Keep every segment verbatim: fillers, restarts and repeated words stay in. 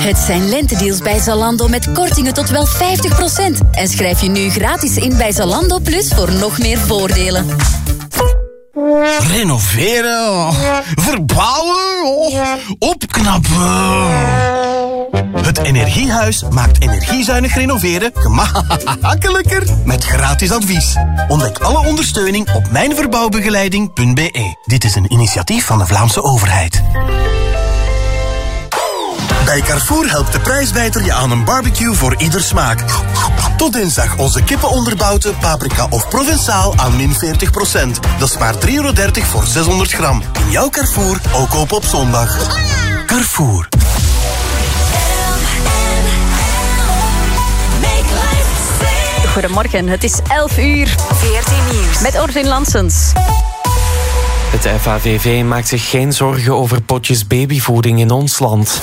Het zijn lentedeals bij Zalando met kortingen tot wel vijftig procent. En schrijf je nu gratis in bij Zalando Plus voor nog meer voordelen. Renoveren, oh. Verbouwen, oh. Opknappen. Het Energiehuis maakt energiezuinig renoveren gemakkelijker met gratis advies. Ontdek alle ondersteuning op mijnverbouwbegeleiding punt b e. Dit is een initiatief van de Vlaamse overheid. Bij Carrefour helpt de prijsbijter je aan een barbecue voor ieder smaak. Tot dinsdag onze kippenonderbouten, paprika of provençaal aan min veertig procent. Dat is maar drie euro dertig voor zeshonderd gram. In jouw Carrefour, ook open op zondag. Carrefour. Goedemorgen, het is elf uur. veertien nieuws. Met Orvin Lansens. Het F A V V maakt zich geen zorgen over potjes babyvoeding in ons land.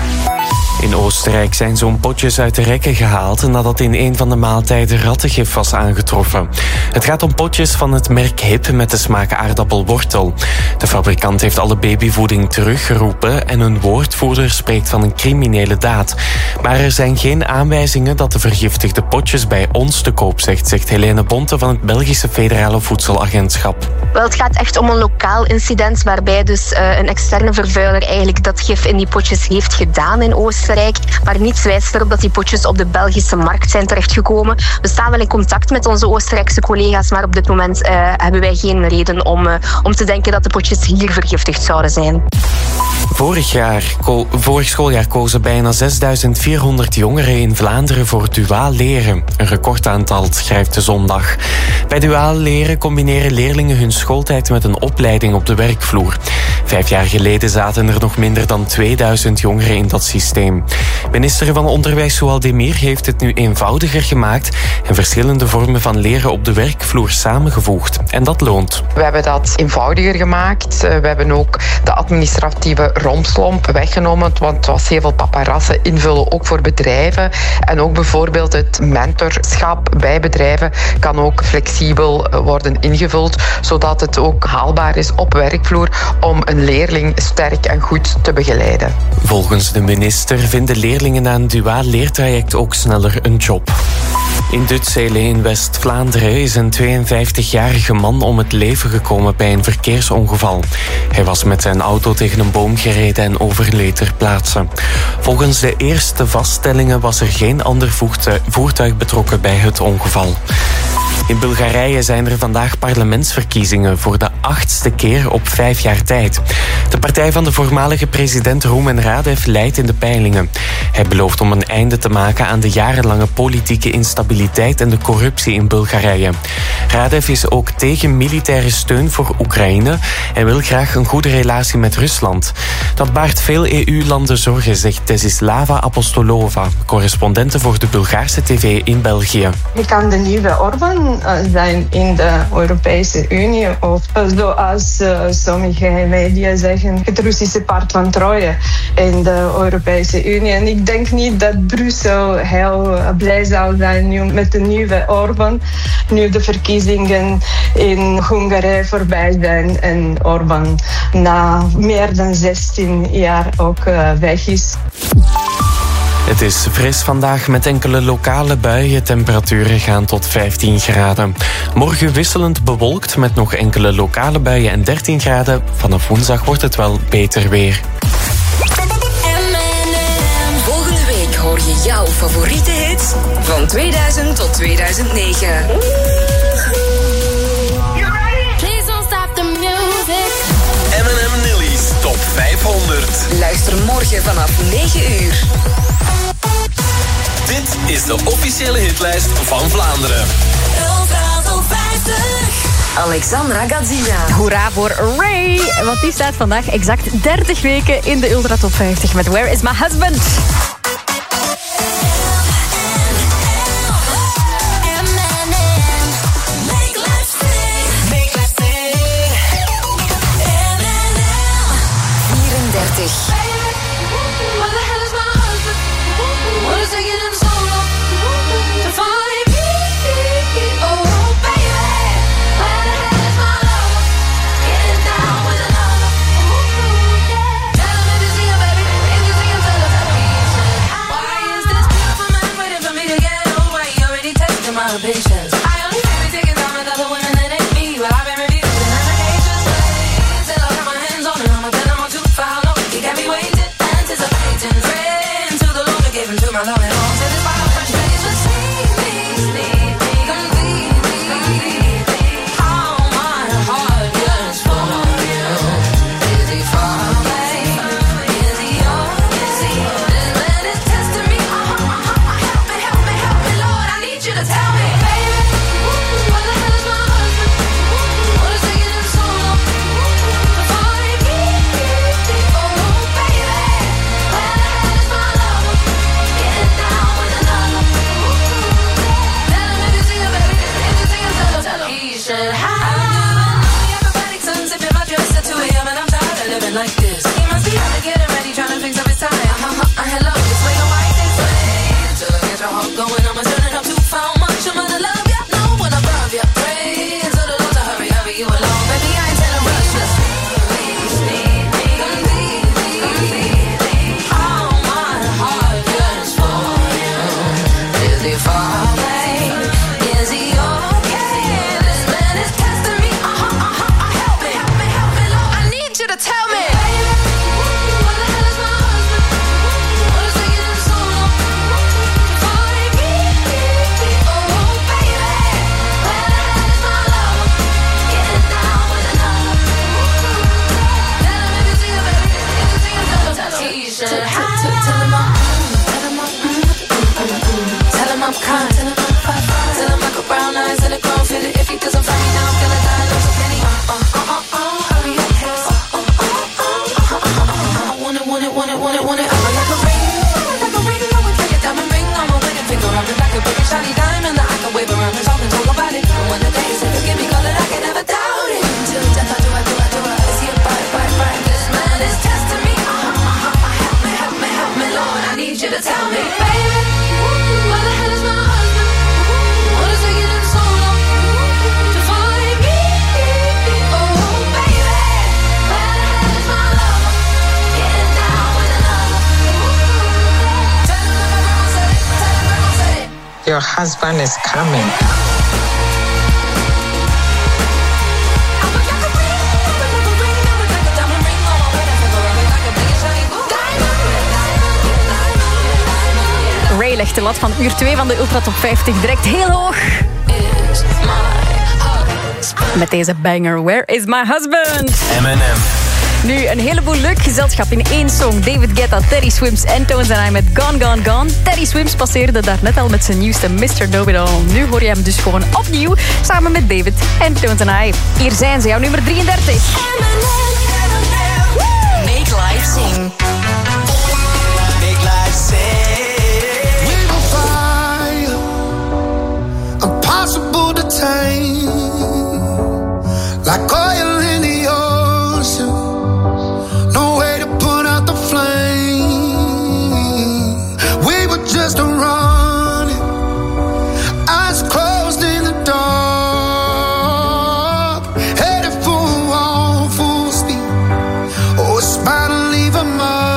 In Oostenrijk zijn zo'n potjes uit de rekken gehaald nadat in een van de maaltijden rattengif was aangetroffen. Het gaat om potjes van het merk Hip met de smaak aardappelwortel. De fabrikant heeft alle babyvoeding teruggeroepen en een woordvoerder spreekt van een criminele daad. Maar er zijn geen aanwijzingen dat de vergiftigde potjes bij ons te koop zijn, zegt Helene Bonte van het Belgische Federale Voedselagentschap. Wel, het gaat echt om een lokaal incident waarbij dus uh, een externe vervuiler eigenlijk dat gif in die potjes heeft gedaan in Oostenrijk. Maar niets wijst erop dat die potjes op de Belgische markt zijn terechtgekomen. We staan wel in contact met onze Oostenrijkse collega's, maar op dit moment uh, hebben wij geen reden om, uh, om te denken dat de potjes hier vergiftigd zouden zijn. Vorig, jaar, ko- vorig schooljaar kozen bijna zesduizend vierhonderd jongeren in Vlaanderen voor duaal leren. Een recordaantal, schrijft de Zondag. Bij duaal leren combineren leerlingen hun schooltijd met een opleiding op de werkvloer. Vijf jaar geleden zaten er nog minder dan tweeduizend jongeren in dat systeem. Minister van Onderwijs Zoual Demir heeft het nu eenvoudiger gemaakt en verschillende vormen van leren op de werkvloer samengevoegd. En dat loont. We hebben dat eenvoudiger gemaakt. We hebben ook de administratieve rompslomp weggenomen, want het was heel veel paparassen invullen, ook voor bedrijven. En ook bijvoorbeeld het mentorschap bij bedrijven kan ook flexibel worden ingevuld, zodat het ook haalbaar is op werkvloer om een leerling sterk en goed te begeleiden. Volgens de minister vinden leerlingen na een duaal leertraject ook sneller een job. In Dutzelen in West-Vlaanderen is een tweeënvijftigjarige man om het leven gekomen bij een verkeersongeval. Hij was met zijn auto tegen een boom gereden en overleed ter plaatse. Volgens de eerste vaststellingen was er geen ander voertuig betrokken bij het ongeval. In Bulgarije zijn er vandaag parlementsverkiezingen voor de achtste keer op vijf jaar tijd. De partij van de voormalige president Rumen Radev leidt in de peilingen. Hij belooft om een einde te maken aan de jarenlange politieke instabiliteit en de corruptie in Bulgarije. Radev is ook tegen militaire steun voor Oekraïne en wil graag een goede relatie met Rusland. Dat baart veel E U-landen zorgen, zegt Desislava Apostolova, correspondente voor de Bulgaarse tv in België. Je kan de nieuwe Orbán zijn in de Europese Unie of zoals uh, sommige media zeggen, het Russische paard van Troje in de Europese Unie. En ik denk niet dat Brussel heel blij zou zijn nu met de nieuwe Orbán, nu de verkiezingen in Hongarije voorbij zijn en Orbán na meer dan zestien jaar ook uh, weg is. Het is fris vandaag met enkele lokale buien. Temperaturen gaan tot vijftien graden. Morgen wisselend bewolkt met nog enkele lokale buien en dertien graden. Vanaf woensdag wordt het wel beter weer. Volgende week hoor je jouw favoriete hits van tweeduizend tot tweeduizend negen. M en M Nilly's Top vijfhonderd. Luister morgen vanaf negen uur. Dit is de officiële hitlijst van Vlaanderen. Ultra Top vijftig. Alexandra Gazina. Hoera voor Ray, want die staat vandaag exact dertig weken in de Ultra Top vijftig met Where is my husband? follow me home to this wild country. Just leave me, leave me completely. How my heart yearns for you. Is he far away? Is he yours? This man is testing me. Uh-huh, uh-huh. Help me, help me, help me, Lord. I need you to tell me, baby. What the hell is my husband? What is taking him so long to find me? Oh, baby. Where the hell is my lover? Getting down with another. Tell him if you see him, baby. If you see him, tell him, tell him. He should have. Everybody turns if I dress at two a.m. and I'm tired of living like this. He must be out to get him ready, trying to fix up his tie. Uh-huh, uh, hello, this way, don't right this way. Till I get your heart going, I'ma turn it up to how much I'm gonna love ya. No one above ya. Pray to the Lord to hurry, hurry you along. Baby, I ain't telling rush, just please, need me, completely. How my heart yearns for you. Is he far away? Is he okay? This man is testing me. Uh-huh, uh-huh, help me, help me, help me, Lord. I need you to tell me. What the hell is my husband? What is taking him so long to find me? Oh, baby. Where the hell is my lover? Getting down with another. Tell him if you see him, baby. If you see him, tell him, tell him. He should have. Tell him I'm, tell him I'm, tell him I'm kind. Tell him I got brown eyes and a grown fit. If he doesn't find me now, I'm gonna die. Lose a penny. Uh, uh, uh, uh, uh. Hurry up, yes. Uh, uh, uh, uh, uh, uh, uh. I want it, want it, want it, want it, want it. I'm like a ring, like a ring. I would take a diamond ring on my wedding finger. I'm like a big shiny diamond that I can wave around and talk and talk about it. And when the day is forgive me, call it, I can never doubt it. Till death I do, I do, I do, I is he a bite, bite, bite? This man is testing me. Uh-huh, uh-huh. Help me, help me, help me, Lord. I need you to tell me, baby. Where the hell is my husband? What is taking him so long to find me? Oh, baby. Where the hell is my lover? Getting down with another. Tell him like my grandma said it. Tell him grandma said it. Your husband is coming. Ray legt de lat van uur twee van de Ultra Top vijftig direct heel hoog. Met deze banger, Where is my husband? M en M. Nu een heleboel leuk gezelschap in één song. David Guetta, Teddy Swims en Tones and I met Gone, Gone, Gone. Teddy Swims passeerde daar net al met zijn nieuwste mister Know-It-All. Nu hoor je hem dus gewoon opnieuw, samen met David en Tones and I. Hier zijn ze, jouw nummer drieëndertig. Make life sing. Make life sing. We will fire, impossible to tame, like oil in the ocean. No way to put out the flame. We were just running, eyes closed in the dark, headed for a wall full speed. Oh, it's bound to leave a mark.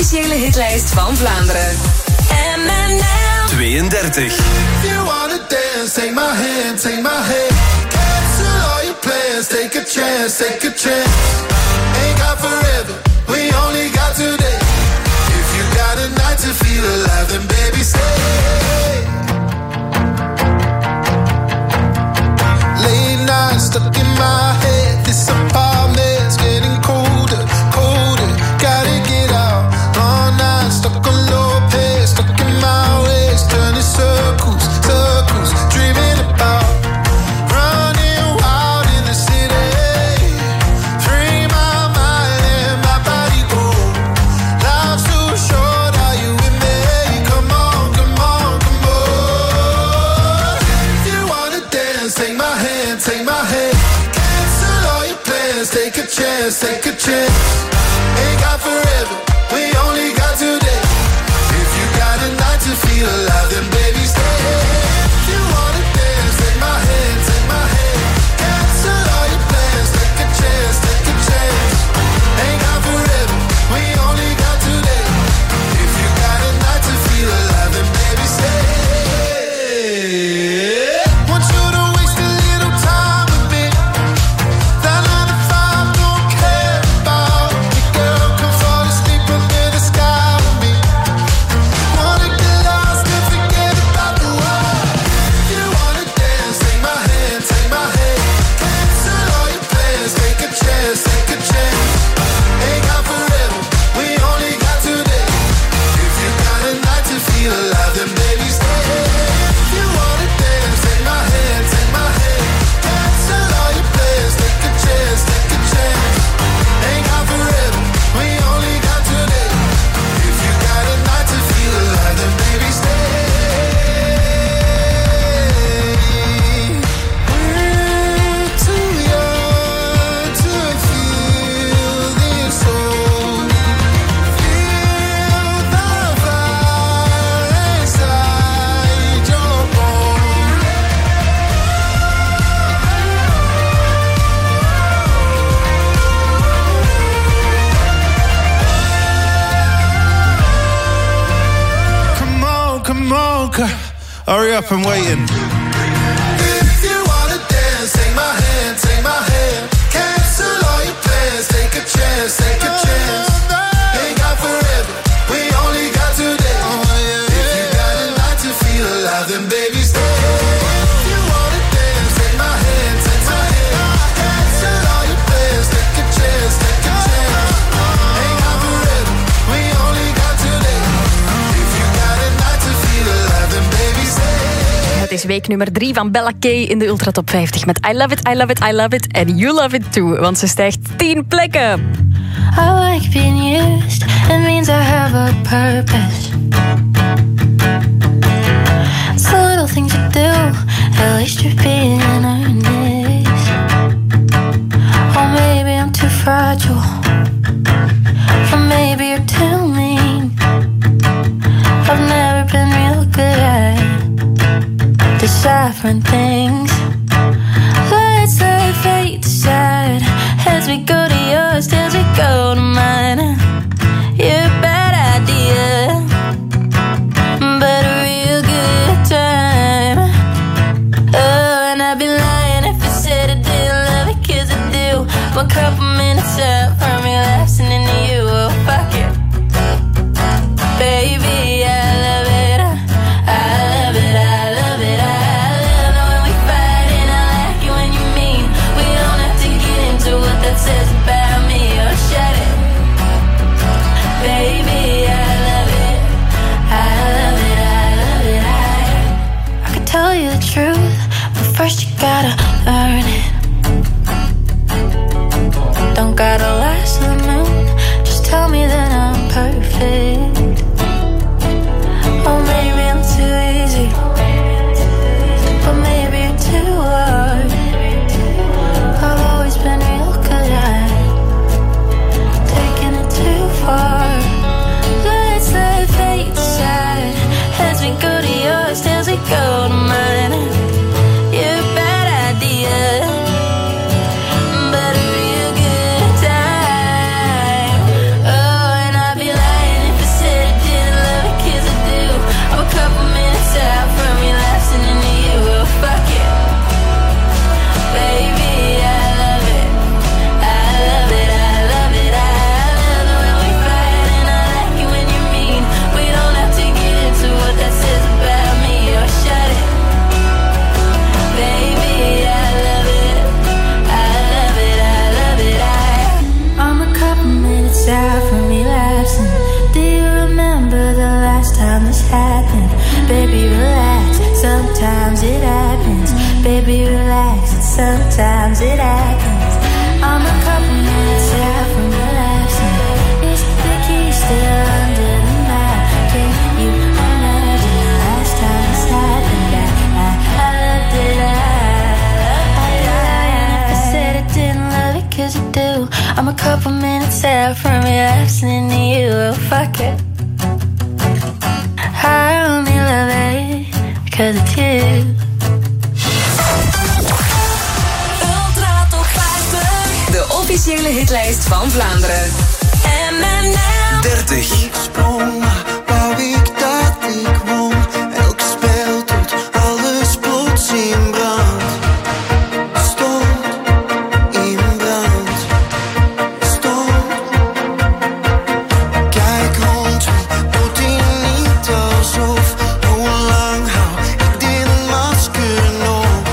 officiële hitlijst van Vlaanderen. M N L tweeëndertig. If you wanna dance, take my hand, take my hand. Cancel all your plans, take a chance, take a chance. Ain't got forever, we only got today. If you got a night to feel alive, then baby stay. Late night stuck in my head, this apartment's getting colder, colder. Gotta get out, all night stuck on low pace, stuck in my ways, turning circles, circles, dreaming about running wild in the city. Free my mind and my body go. Life's too short, are you with me? Come on, come on, come on. If you wanna dance, take my hand, take my hand. Cancel all your plans, take a chance, take a chance. Ain't got forever, we only got today. If you got a night to feel alive, then baby stay. If you wanna dance, take my hand, take my hand. Cancel all your plans, take a chance, take a chance. Ain't got forever, we only got today. If you got a night to feel alive, then baby stay. Want you to waste a little time with me. That nine to five don't care about me, girl. Come fall asleep under the sky with me. Wanna get lost and forget about the world. If you wanna dance, take my hand, take my hand. Cancel all your plans, take a chance, take a chance. Ain't got forever, we only got today. If you got a night to feel alive, then baby stay. If you wanna dance, take my hand, take my hand. Cancel all your plans, take a chance, take a chance. Ain't got forever, we only got today. If you got a night to feel alive, then baby stay. We're too young to feel this old. Feel the fire inside your bones. Come on, come on, c- hurry up, I'm waiting. If you wanna dance, take my hand, take my hand. Cancel all your plans, take a chance, take a chance. Ain't got forever, we only got today. If you got a night to feel alive, then baby stay. If you wanna dance, take my hand, take my hand. Cancel all your plans, take a chance, take a chance. Ain't got forever, we only got today. If you got a night to feel alive, then baby stay. Het is week nummer drie van Bella K in de Ultra Top vijftig met I Love It, I Love It, I Love It. And you love it too, want ze stijgt tien plekken. I like being used, it means I have a purpose. It's the little things you do, at least you're being earnest. Or maybe I'm too fragile, or maybe you're too mean. I've never been real good at deciphering things. Let's let fate decide as we go to yours, as we go to mine. You're a bad idea, but a real good time. Oh, and I'd be lying if I said I didn't love it, 'cause I do. One couple minutes up from relapsing into you, oh fuck it. Baby, I love it, I love it, I love it, I love it when we fight, and I like it when you mean. We don't have to get into what that says about me, oh shut it. I'm a couple minutes out from relapsing into you. Fuck it. I only love it because it's you. Ultra Top vijftig. De officiële hitlijst van Vlaanderen. M en M dertig. Ik sprong, maar wou ik dat ik won. Elk spel tot alles plots in brand. Stond in brand. Stond. Kijk rond me, doet hij niet alsof. Hoe lang hou ik dit masker nog?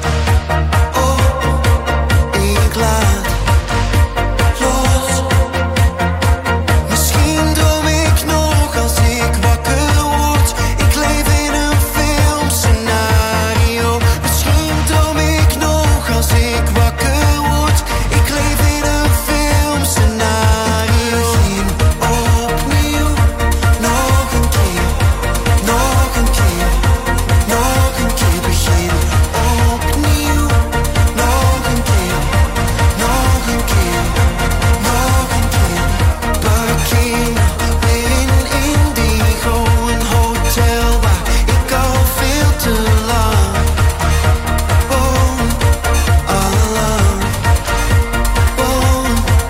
Oh, ik laat los. Misschien droom ik nog als ik wakker word. Ik leef in een filmscenario. Misschien droom ik nog als ik wakker word. Ik leef in een filmscenario. Begin opnieuw, nog een keer, nog een keer, nog een keer. Begin opnieuw, nog een keer, nog een keer, nog een keer. Parkeer weer in Indigo, een hotel waar ik al veel te lang woon, allang woon.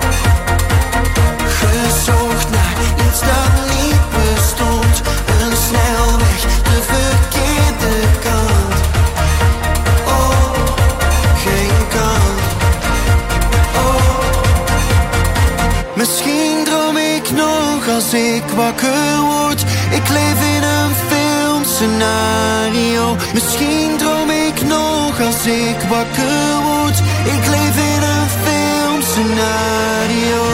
Gezocht naar iets dat niet bestond, een snelweg, de verkeerde kant. Oh, geen kant. Oh, misschien droom ik nog als ik wakker word. Ik leef in een filmscenario. Misschien droom ik nog als ik wakker word. Ik leef in een filmscenario.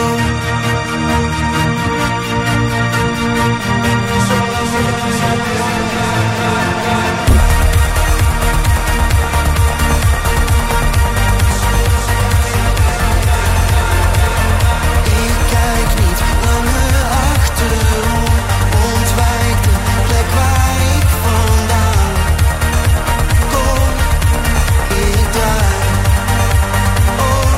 Ik kijk niet langer achterom. Ontwijk de plek waar ik vandaan kom. Ik draai om.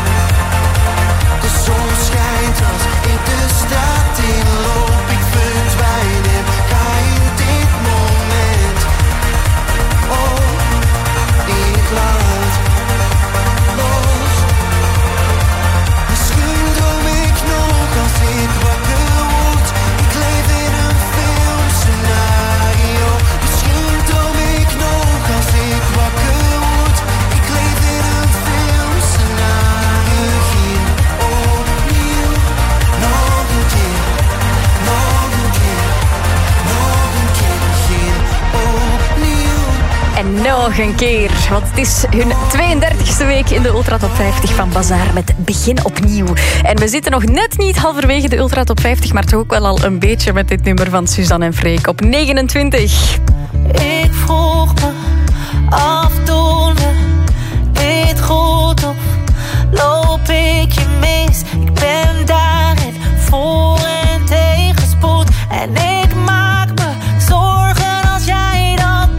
De zon schijnt als ik de straat inloop. Ik verdwijn en ga in dit moment. Oh, ik laat los. Misschien droom ik nog als ik wakker word. Ik leef in een filmscenario. Misschien droom ik nog als ik wakker word. Ik leef in een filmscenario. Begin opnieuw, nog een keer, nog een keer, nog een keer. Begin opnieuw. En nog een keer, want het is hun tweeëndertigste week in de Ultra Top vijftig van Bazaar met Begin Opnieuw. En we zitten nog net niet halverwege de Ultra Top vijftig, maar toch ook wel al een beetje met dit nummer van Suzanne en Freek op negenentwintig. Ik vroeg me af, doen we dit goed of loop ik je mis? Ik ben daarin voor en tegenspoed. En ik maak me zorgen als jij dat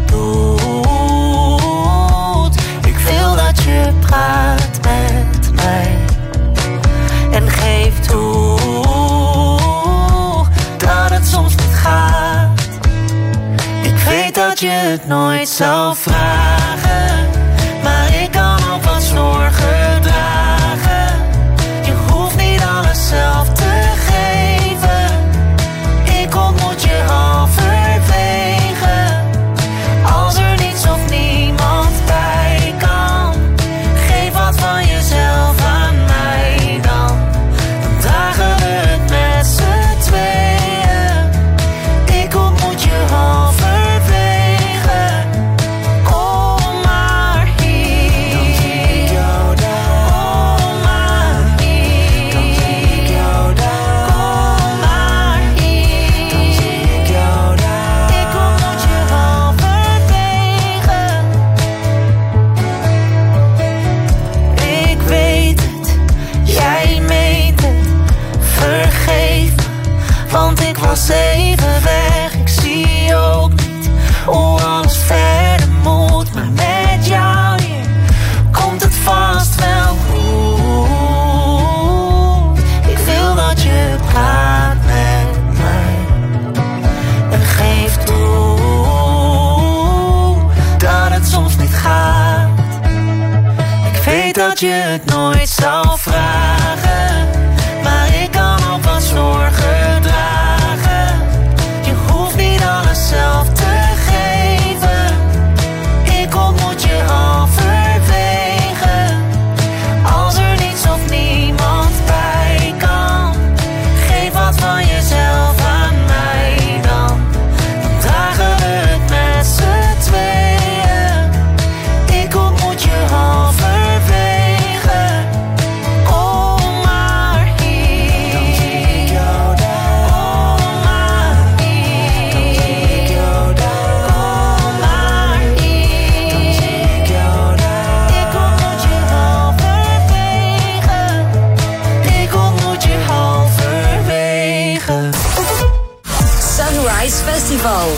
doet. Ik wil dat je praat met mij en geef toe dat het soms niet gaat. Ik weet dat je het nooit zou vragen, maar ik kan ook wat zorgen dragen. Je hoeft niet alles zelf te geven. Ik ontmoet je halverwege. Als er niets of niemand bij kan, geef wat van jezelf aan mij dan. Dan dragen we het met z'n tweeën. Ik ontmoet je halverwege. Kom maar hier. Dan zie ik jou daar. Kom maar hier. Dan zie ik jou daar. Kom maar hier. Dan zie ik jou daar. Ik ontmoet je halverwege. Ik weet het, jij meent het. Vergeef me, want ik was even weg. Ik zie ook niet hoe alles verder moet. Maar met jou hier komt het vast wel goed. dat je het nooit zou vragen, maar ik kan ook wat zorgen dragen. Je hoeft niet alles zelf te geven, ik ontmoet je halverwege. Als er niets of niemand bij kan, geef wat van jezelf aan mij dan. Dan dragen we het met z'n tweeën. Ik ontmoet je halverwege. Kom maar hier. Dan zie ik jou daar. Kom maar hier. Dan zie ik jou daar. Kom maar hier. Dan zie ik jou daar. Ik ontmoet je halverwege. Ik ontmoet je halverwege. Sunrise Festival.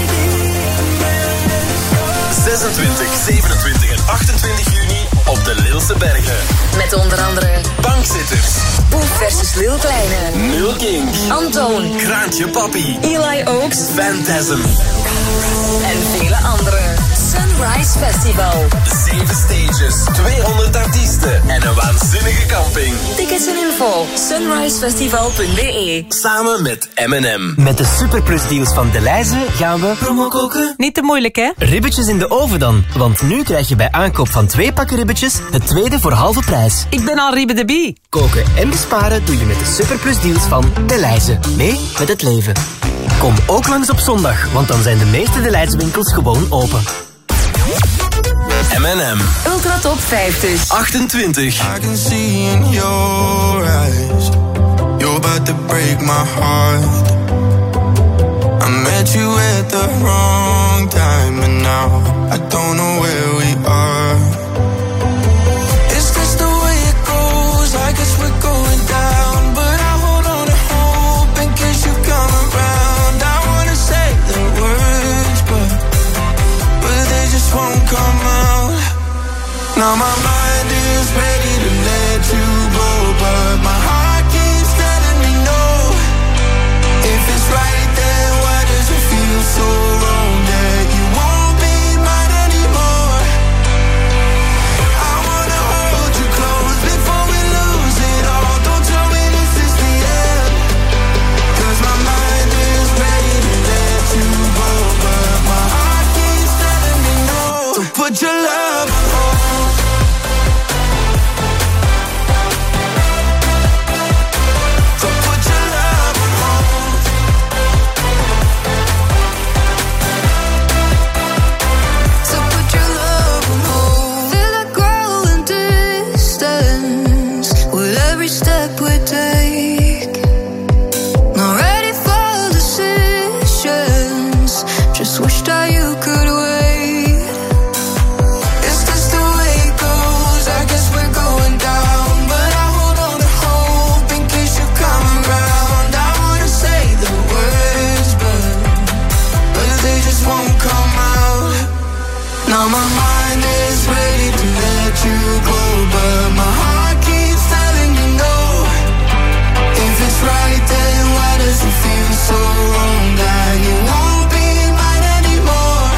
zesentwintig, zevenentwintig en achtentwintig juni op de Lilse Bergen. Met onder andere Bankzitters, Boef versus Lil Kleine, Milking, Antoon, Kraantje Papi, Eli Oaks Phantasm en vele anderen. Sunrise Festival. Zeven stages, tweehonderd artiesten en een waanzinnige camping. Tickets en info sunrisefestival punt b e. Samen met M en M. Met de Superplus deals van Delhaize gaan we promo koken. Niet te moeilijk, hè? Ribbetjes in de oven dan. Want nu krijg je bij aankoop van twee pakken ribbetjes het tweede voor halve prijs. Ik ben al Ribbe de Bie. Koken en besparen doe je met de Superplus deals van Delhaize. Mee met het leven. Kom ook langs op zondag, want dan zijn de meeste Delhaize winkels gewoon open. M en M. Ultra Top vijftig. achtentwintig. I can see in your eyes, you're about to break my heart. I met you at the wrong time, and now I don't know where we are. Is this the way it goes? I guess we're going down, but I hold on to hope in case you come around. I wanna say the words, but but they just won't come out. Now my mind is ready to let you go, but my heart keeps telling me no. If it's right, then why does it feel so wrong that you won't be mine anymore? I wanna hold you close before we lose it all. Don't tell me this is the end, 'cause my mind is ready to let you go, but my heart keeps telling me no. So put your love on hold. So put your love on hold. So put your love on hold. Feel it growing distance with every step we take. Not ready for decisions, just wish that you could wait. Is this the way it goes? I guess we're going down, but I hold on to hope in case you come around. I wanna say the words, but but they just won't come out. Now my mind is ready to let you go, but my heart keeps telling me no. If it's right, then why does it feel so wrong that you won't be mine anymore?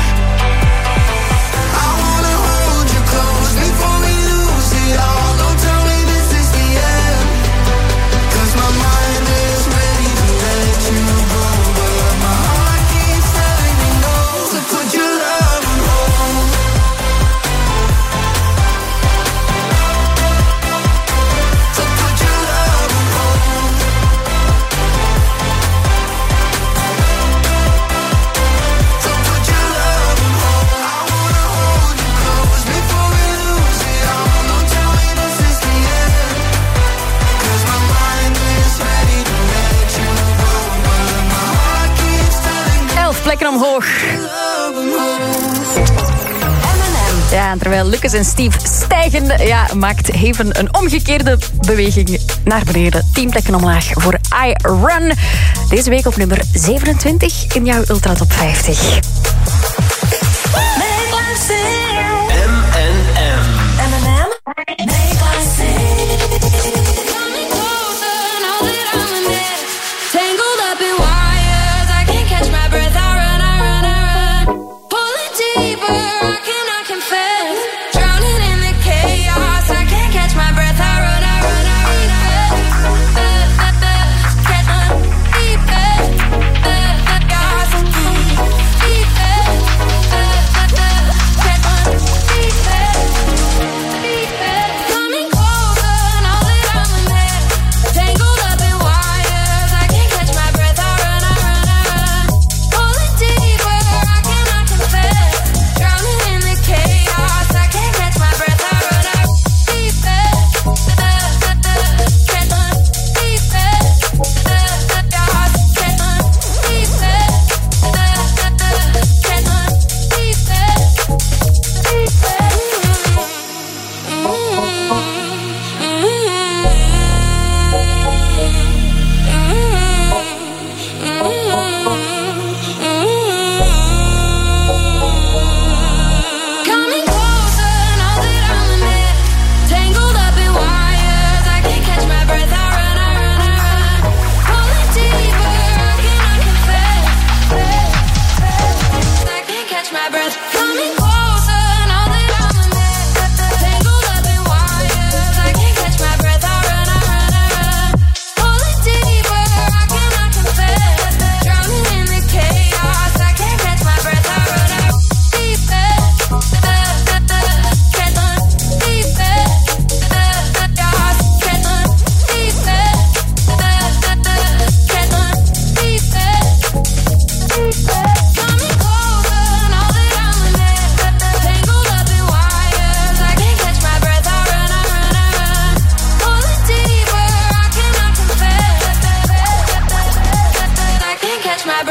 I wanna hold you close before we lose it all. Don't tell me this is the end, 'cause my mind is ready to let you go, but my heart keeps telling me no. So put your love on hold. So put your love on hold. So put your love on hold. I wanna hold you close before we lose it all. Don't tell me this is the end, 'cause my mind is ready to let you go, but my heart keeps telling me Elf plekken omhoog. love on hold. Ja, en terwijl Lucas en Steve stijgen, ja, maakt Heaven een omgekeerde beweging naar beneden. Tien plekken omlaag voor I Run. Deze week op nummer zevenentwintig in jouw Ultra Top vijftig. M en M. M en M. Tangled up in wires, I can't catch my breath. I run, I run, I run. Pulling deeper, I cannot confess. Drowning in the chaos, I can't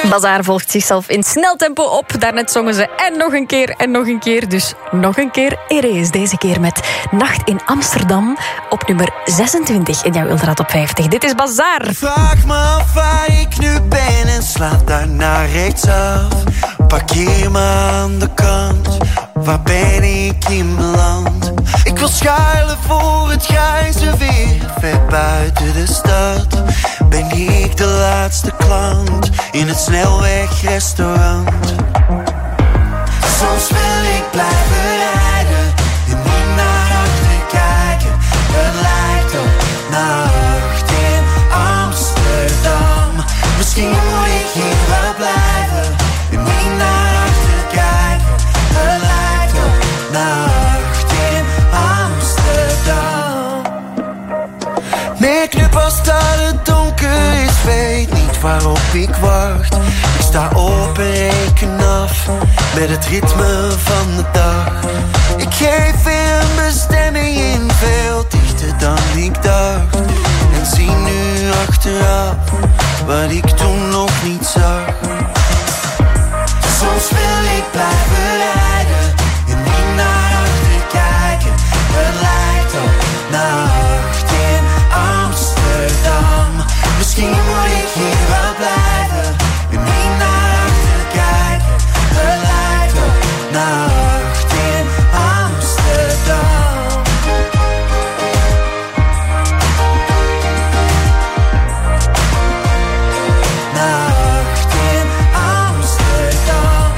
Bazaar volgt zichzelf in snel tempo op. Daarnet zongen ze en nog een keer en nog een keer. Dus nog een keer Erees. Deze keer met Nacht in Amsterdam op nummer zesentwintig in jouw Ultra Top vijftig. Dit is Bazaar. Vraag me af waar ik nu ben en slaat daarna rechtsaf. Parkeer me aan de kant, waar ben ik in beland? Ik wil schuilen voor het grijze weer, ver buiten de stad. Ben ik de laatste klant in het snelwegrestaurant? Soms wil ik blijven rijden en niet naar achter kijken. Het lijkt op nacht in Amsterdam. Misschien moet ik hier wel blijven en niet naar achter kijken. Het lijkt op nacht in Amsterdam. Merk nu pas dat het donker is, weet niet waarop ik wacht. Ik sta op en reken af met het ritme van de dag. Ik geef weer een bestemming in, veel dichter dan ik dacht. En zie nu achteraf wat ik toen nog niet zag. Soms wil ik blijven rijden en niet naar achter kijken. Het lijkt op nacht in Amsterdam. Misschien moet ik hier wel blijven en niet naar achter kijken. Het lijkt op nacht in Amsterdam. Nacht in Amsterdam.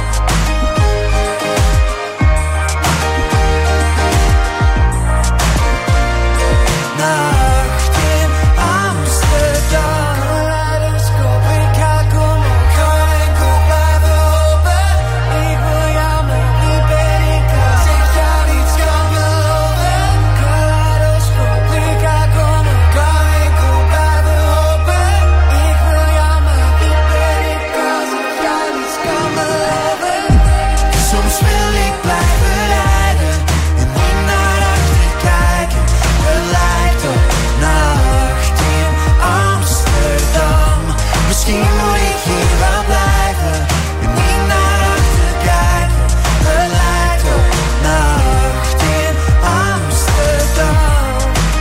Nacht in Amsterdam. Kaleidoscoop, ik ga komen, kan enkel blijven hopen. Ik wil jou, maar wie ben ik als ik jou niet kan beloven? Kaleidoscoop, ik ga komen, kan enkel blijven hopen. Ik wil jou, maar wie ben ik als ik jou niet kan beloven? Soms wil ik blijven rijden en niet naar achter kijken. Het lijkt op nacht in Amsterdam. Misschien moet ik hier wel blijven en niet naar achter kijken. Het lijkt op nacht in Amsterdam.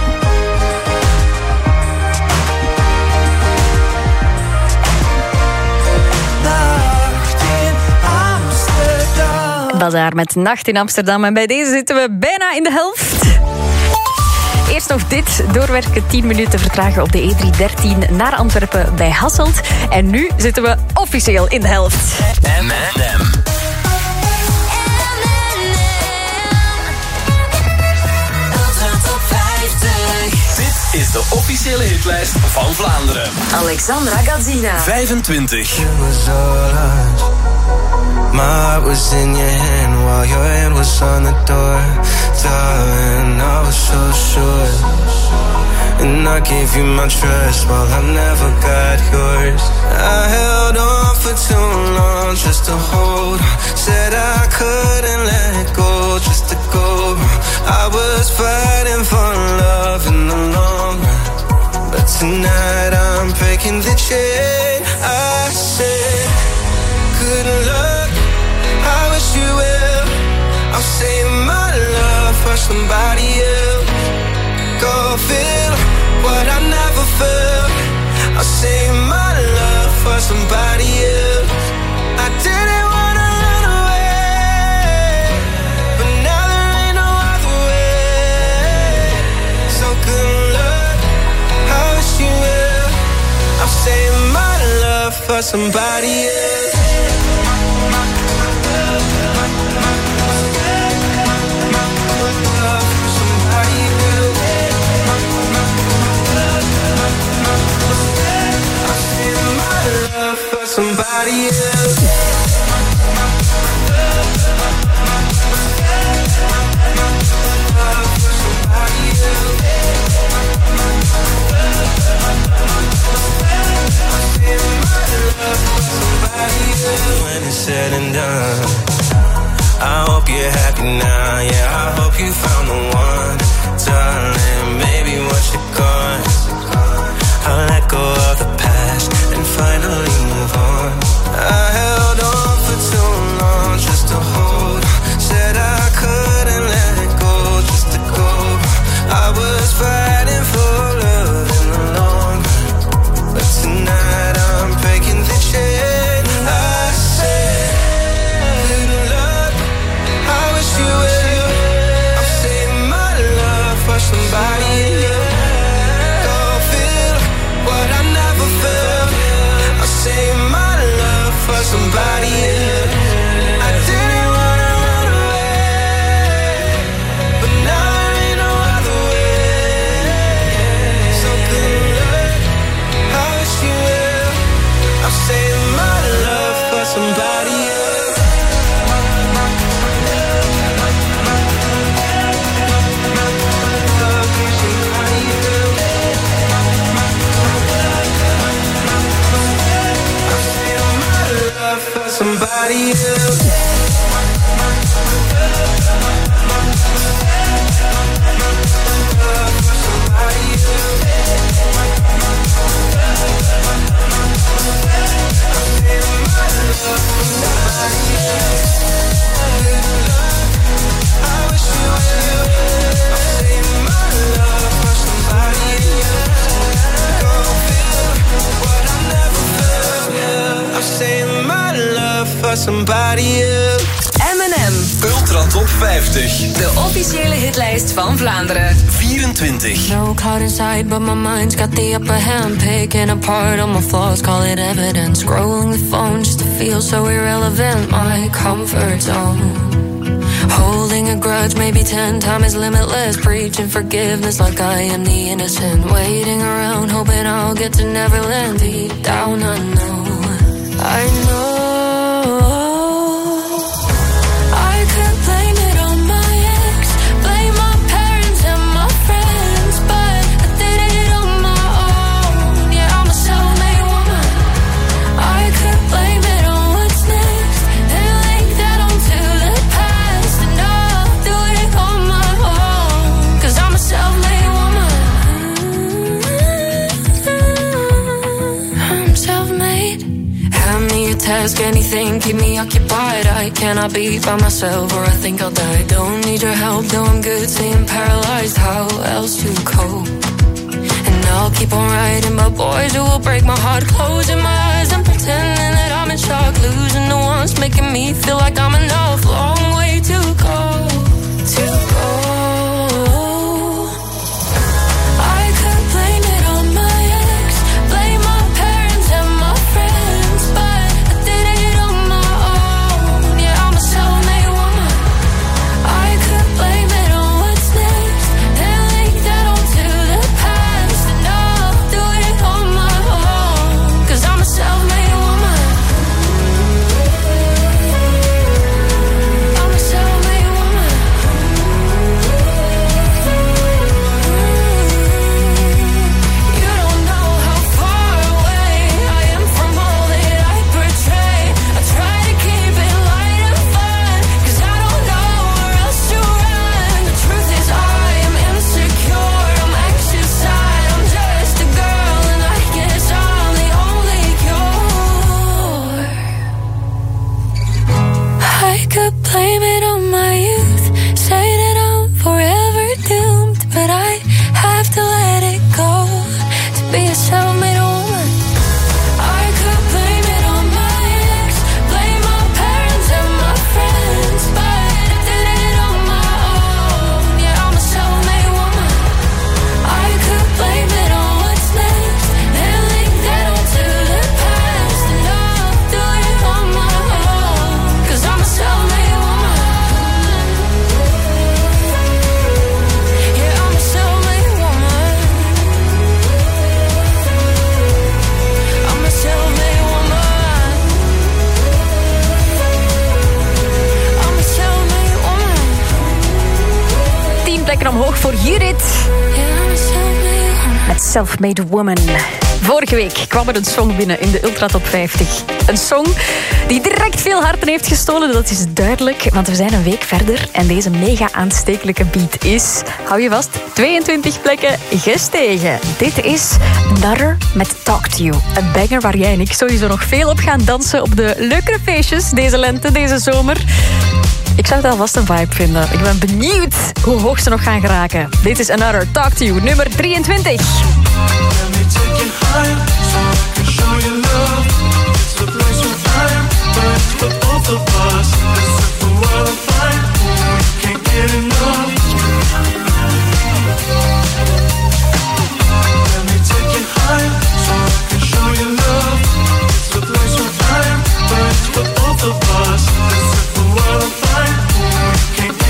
Nacht in Amsterdam. Bazaar met Nacht in Amsterdam. En bij deze zitten we bijna in de helft. Eerst nog dit. Doorwerken tien minuten vertragen op de E driehonderddertien naar Antwerpen bij Hasselt. En nu zitten we officieel in de helft. M and M. Ultra Top vijftig. Dit is de officiële hitlijst van Vlaanderen. Alexandra Gazina. vijfentwintig. My heart was in your hand while your hand was on the door. Darling, I was so sure. And I gave you my trust while I never got yours. I held on for too long just to hold on. Said I couldn't let go just to go. I was fighting for love in the long run. But tonight I'm breaking the chain. I said, good luck, I wish you well. I'll save my love for somebody else. Go feel what I never felt. I'll save my love for somebody else. I didn't wanna run away, but now there ain't no other way. So good luck, I wish you well. I'll save my love for somebody else. Somebody else. When it's said and done, I hope you're happy now. Yeah, I hope you found the one, darling. Maybe once you're gone, I'll let go of the past and finally move on. somebody else. Somebody else. M and M. Ultra Top vijftig. De officiële hitlijst van Vlaanderen. vierentwintig. No cloud inside, but my mind's got the upper hand. Picking apart all my flaws, call it evidence. Scrolling the phone just to feel so irrelevant. My comfort zone. Holding a grudge, maybe ten times limitless. Preaching forgiveness like I am the innocent. Waiting around, hoping I'll get to Neverland. Deep down I know, I know ask anything, keep me occupied. I cannot be by myself or I think I'll die. Don't need your help, though I'm good, staying paralyzed. How else to cope? And I'll keep on writing about boys who will break my heart. Closing my eyes and pretending that I'm in shock. Losing the ones making me feel like I'm enough. Long way to go, to go. Omhoog voor Judith. Met Self-Made Woman. Vorige week kwam er een song binnen in de Ultra Top vijftig. Een song die direct veel harten heeft gestolen, dat is duidelijk. Want we zijn een week verder en deze mega aanstekelijke beat is, hou je vast, tweeëntwintig plekken gestegen. Dit is Nutter met Talk To You. Een banger waar jij en ik sowieso nog veel op gaan dansen op de leukere feestjes deze lente, deze zomer. Ik zou het alvast een vibe vinden. Ik ben benieuwd hoe hoog ze nog gaan geraken. Dit is Another Talk To You, nummer drieëntwintig.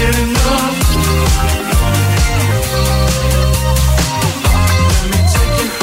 Get enough. Let me take it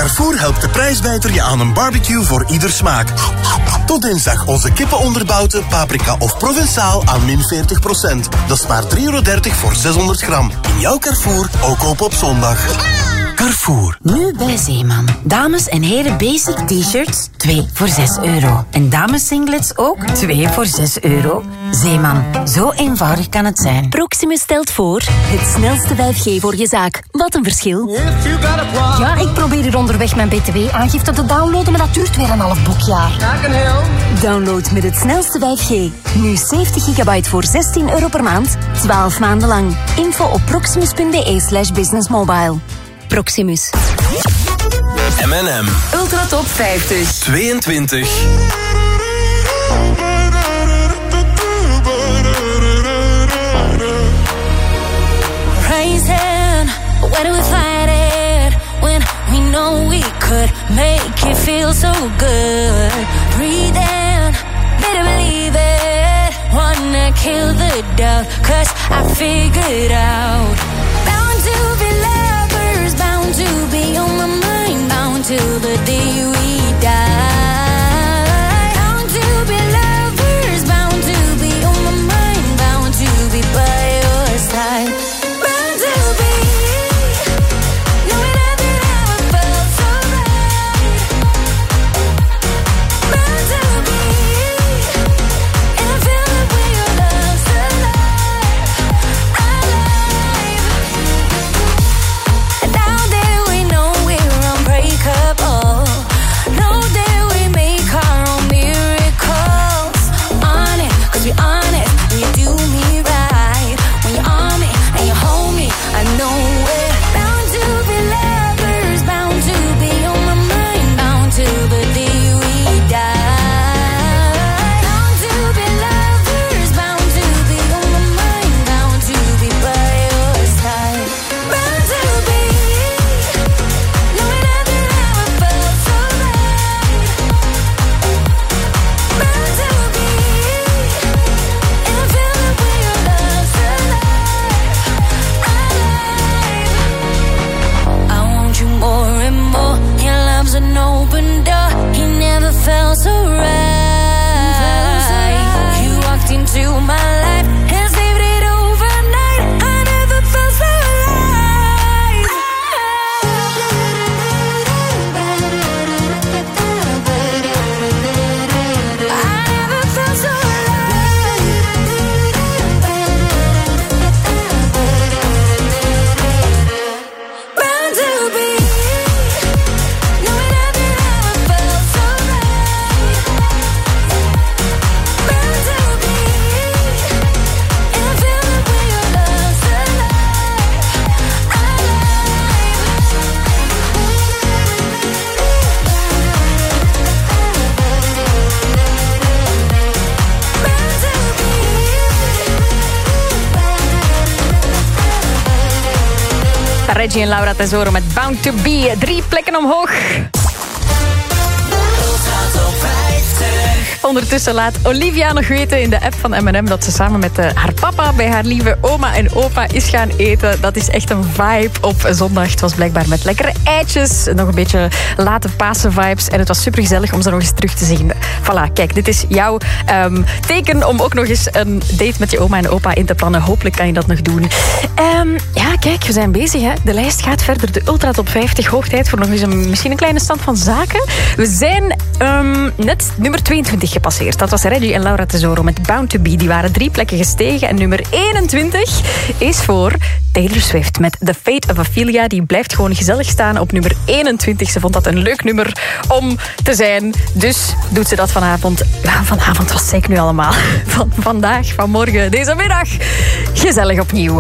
Carrefour helpt de prijsbijter je aan een barbecue voor ieder smaak. Tot dinsdag onze kippenonderbouten, paprika of Provençaal aan min veertig procent. Dat is maar drie euro dertig voor zeshonderd gram. In jouw Carrefour, ook open op zondag. Carrefour. Nu bij Zeeman. Dames en heren basic t-shirts, twee voor zes euro. En dames singlets ook, twee voor zes euro. Zeeman, zo eenvoudig kan het zijn. Proximus stelt voor het snelste vijf G voor je zaak. Wat een verschil. Ja, ik probeer hier onderweg mijn B T W-aangifte te downloaden, maar dat duurt weer een half boekjaar. Download met het snelste vijf G. Nu zeventig gigabyte voor zestien euro per maand. twaalf maanden lang. Info op proximus.be slash businessmobile. Proximus. M en M. Ultra Top vijftig. tweeëntwintig. Raise hand, why do we fight it when we know we could make it feel so good? Breathe in, better believe it. Wanna kill the doubt, cause I figured out. Bound to be lovers, bound to be on my mind, bound till the day we die. Bound to be lovers, bound to be on my mind, bound to be by your side. Reggie en Laura Tesoro met Bound to Be. Drie plekken omhoog. Ondertussen laat Olivia nog weten in de app van M en M dat ze samen met uh, haar papa bij haar lieve oma en opa is gaan eten. Dat is echt een vibe op zondag. Het was blijkbaar met lekkere eitjes, nog een beetje late Pasen vibes. En het was super gezellig om ze nog eens terug te zien. Voilà, kijk, dit is jouw um, teken om ook nog eens een date met je oma en opa in te plannen. Hopelijk kan je dat nog doen. Um, ja, kijk, we zijn bezig. Hè. De lijst gaat verder. De Ultra Top vijftig. Hoog tijd voor nog eens een, misschien een kleine stand van zaken. We zijn um, net nummer tweeëntwintig gepasseerd. Dat was Reggie en Laura Tesoro met Bound to Be. Die waren drie plekken gestegen. En nummer eenentwintig is voor Taylor Swift met The Fate of Ophelia. Die blijft gewoon gezellig staan op nummer eenentwintig. Ze vond dat een leuk nummer om te zijn. Dus doet ze dat vanavond. Ja, vanavond, wat zeg ik nu allemaal? Van vandaag, van morgen, deze middag. Gezellig opnieuw.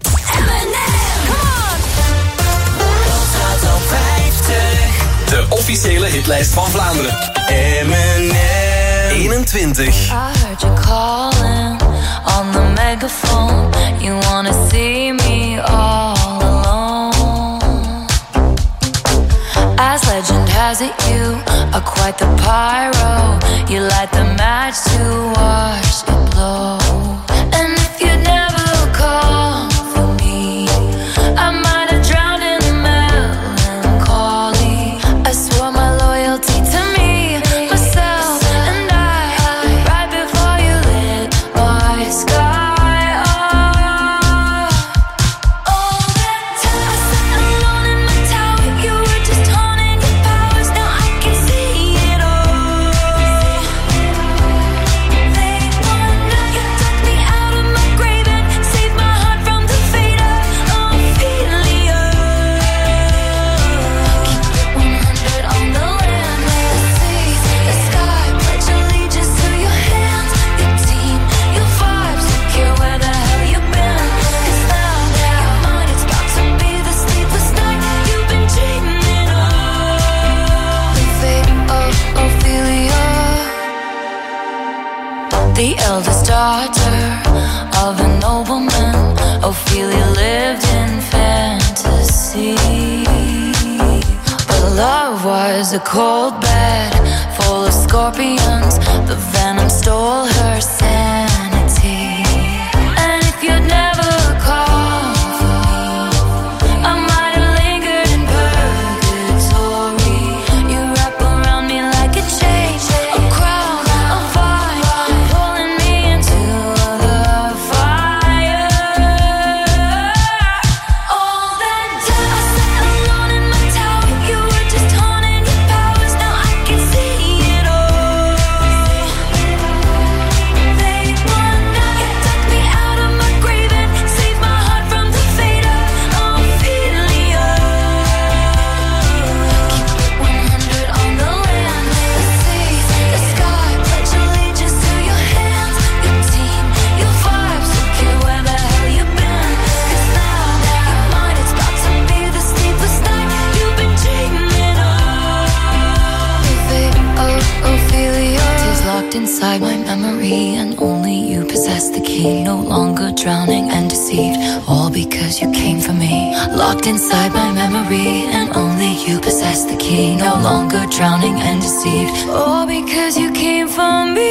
De officiële hitlijst van Vlaanderen. M en M. eenentwintig. I heard you calling on the megaphone. You wanna see me all alone. As legend has it, you are quite the pyro. You light the match to watch it blow. And if you never call for me, I might have drowned in melancholy. the eldest daughter of a nobleman. Ophelia lived in fantasy, but love was a cold bed full of scorpions. The venom stole her sanity. And if you'd never called for me, I might have lingered in purgatory. You wrap around me like a chain, a crown, a vine, pulling me into the fire. All that time I sat alone in my tower, you were just haunting your powers. Now I can see it all. They won now. You took me out of my grave and saved my heart from the fate of Ophelia. Keep one hundred on the land, the sea, the sky. Pledge allegiance to your hands, your team, your vibes. Don't care where the hell you've been, 'cause now you're mine. It's about to be the sleepless night you've been dreaming of. The fate of Ophelia is locked inside my memory, and only you possess the key. No longer drowning and deceived, all because you came for me. Locked inside my memory, and only you possess the key. No longer drowning and deceived, all because you came for me.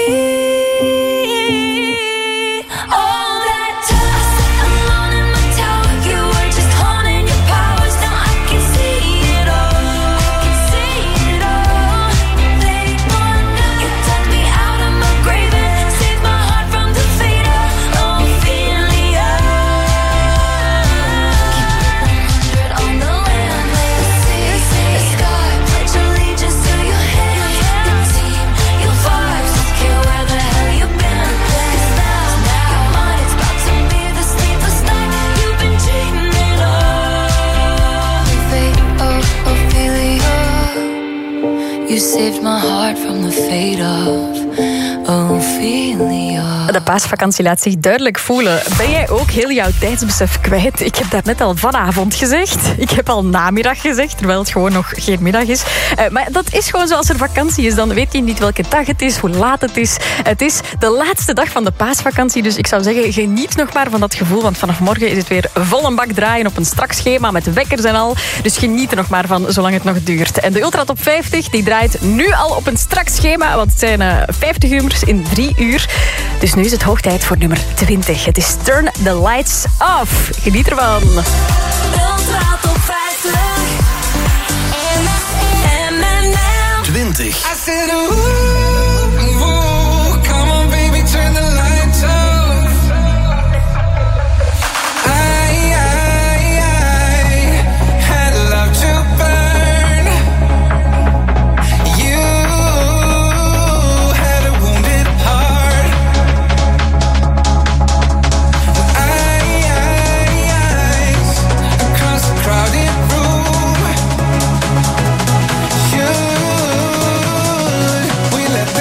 All that time I sat alone in my tower, you were just haunting your powers. Now I can see it all. I can see it all. They won now. You dug me out of my grave and saved my heart from the fate of Ophelia. Keep one hundred on the land, the sea, the sky. Pledge allegiance to your hands, your team, your vibes. Don't care where the hell you've been, 'cause now you're mine. It's about to be the sleepless night you've been dreaming of. The fate of Ophelia. You saved my heart from the fate of Ophelia. De paasvakantie laat zich duidelijk voelen. Ben jij ook heel jouw tijdsbesef kwijt? Ik heb daarnet al vanavond gezegd. Ik heb al namiddag gezegd, terwijl het gewoon nog geen middag is. Uh, maar dat is gewoon zoals er vakantie is. Dan weet je niet welke dag het is, hoe laat het is. Het is de laatste dag van de paasvakantie. Dus ik zou zeggen, geniet nog maar van dat gevoel. Want vanaf morgen is het weer vol een bak draaien op een strak schema met wekkers en al. Dus geniet er nog maar van, zolang het nog duurt. En de Ultra Top vijftig die draait nu al op een strak schema. Want het zijn uh, vijftig nummers in drie uur. Dus nu is het hoog tijd voor nummer twintig. Het is Turn the Lights Off. Geniet ervan. Ultra Top vijftig. M M M. twintig. I said, ooh, ooh, come on baby, turn the lights off. I, I, I had love to burn. You had a wounded heart. I, I, eyes across the crowded room. Should we let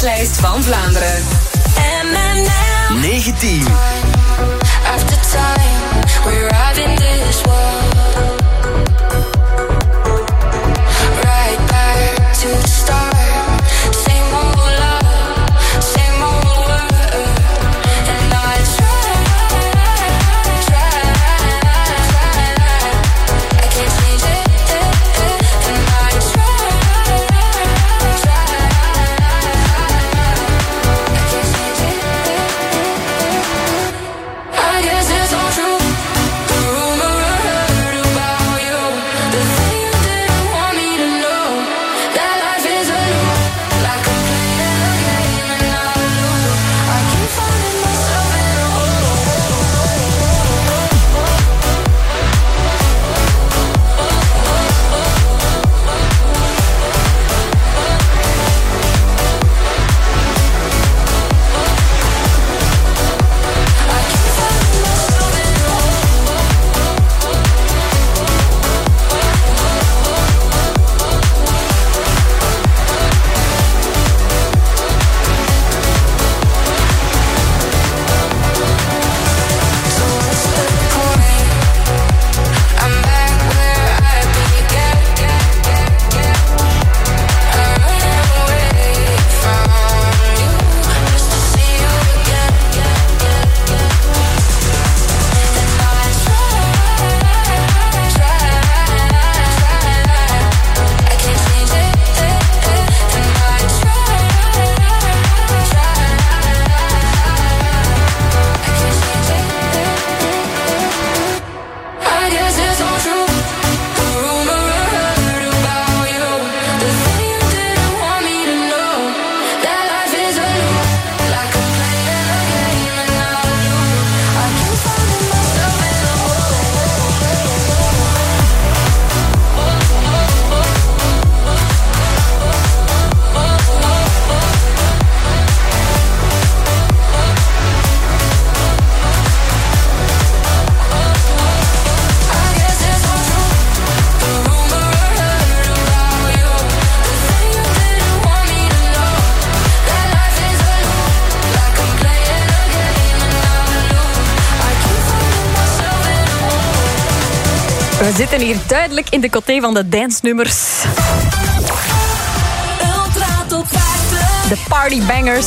hitlijst van Vlaanderen. M en M. negentien. After time, we arrive in this world. Right back to the start. Same old love, same old word. And I try, try, try. I can't change it. And I try, try. I can't change it. I guess it's all true. The rumor I heard about you, the thing you didn't want me to know, that life is a loop, like I'm playing a game and I lose. I keep finding myself in a hole. I'm back where I began. I ran away from you just to see you again. And I try, try, try. I can't change it. And I try, try. I can't change it. I guess it's all true. The rumor I heard about you, the thing you didn't want me to know, that life is a loop, like I'm playing a game and I lose. I keep finding myself in a hole. I guess it's all true. The rumor I heard about you, the thing you didn't want me to know, that life is a loop, like I'm playing a game and I lose. I keep finding myself in a hole. We zitten hier duidelijk in de coté van de dance-nummers. Ultra Top vijftig. De partybangers.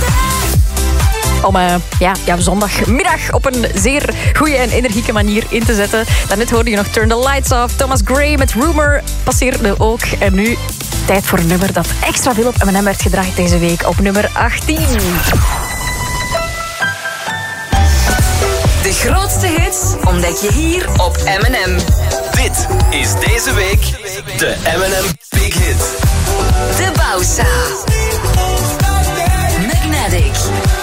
Om uh, ja, ja, zondagmiddag op een zeer goede en energieke manier in te zetten. Daarnet hoorde je nog Turn the Lights Off. Thomas Gray met Rumor passeerde ook. En nu tijd voor een nummer dat extra veel op M en M werd gedraaid deze week. Op nummer achttien. De grootste hits ontdek je hier op M en M. Dit is deze week de M en M Big Hit. De Bausa. Magnetic.